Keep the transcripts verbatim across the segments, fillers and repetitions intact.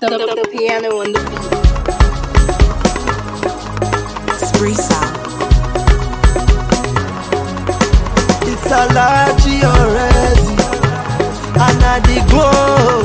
the, the, the piano and the beat. Spree sound. It's a large already, and I the glow.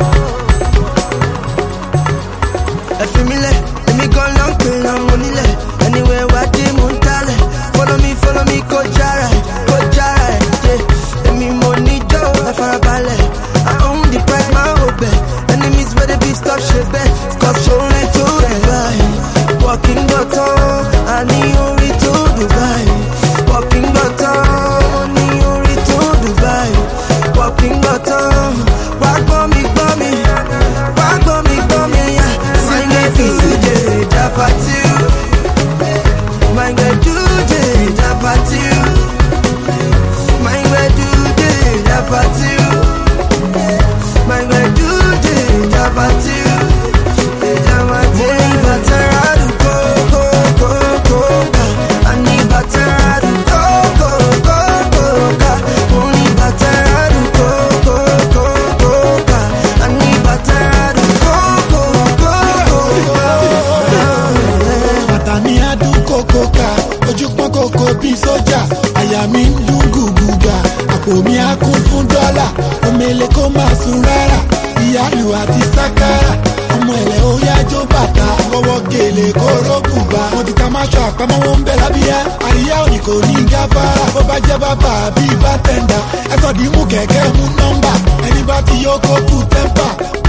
If you me let, let me go long, kill long money let. Anywhere where the moon tale, follow me, follow me, go jara, go jara. Yeah, let me money Joe, if I ballet, I own the price, my hope. Enemies where they be stop shit, stop showing to Dubai. Walking bottom, I need only to Dubai. Walking bottom, need only to Dubai. Walking bottom, walk on me, for me, walk on me, for me, yeah. Sing it easy, jump at you. My girl, do it, jump at you. My girl, do it, jump at you. My girl, do it, jump at you. Jump at you. Butter, go, go, go, go, go. I need butter, go, go, go, go, go. Only butter, go, go, go, go, go. I need butter, go, go, go, go, go. Matani adu kokoka, ojúpọ́n koko bí sójà, àyà mi ń dún gùgùgà, àpò mi á kún fún dọ́là, omele kó má sùn rárá, ìyálù àti sákárà, ọmọ ẹ̀lẹ́ ó yájó bàtà, wọ́wọ́ gèlè kóró bùbá, wọ́n ti ká máṣọ àpamọ́ wọn ń bẹ̀ lábíyá, àríyá òní kò ní gáfárà, bó bá jẹ́ bàbá bí bátẹ́ndà, ẹ̀sọ́ dì í mú kẹ̀kẹ́ mú nọ́mbà, ẹni bá ti yó kó kú tẹ́ḿpà.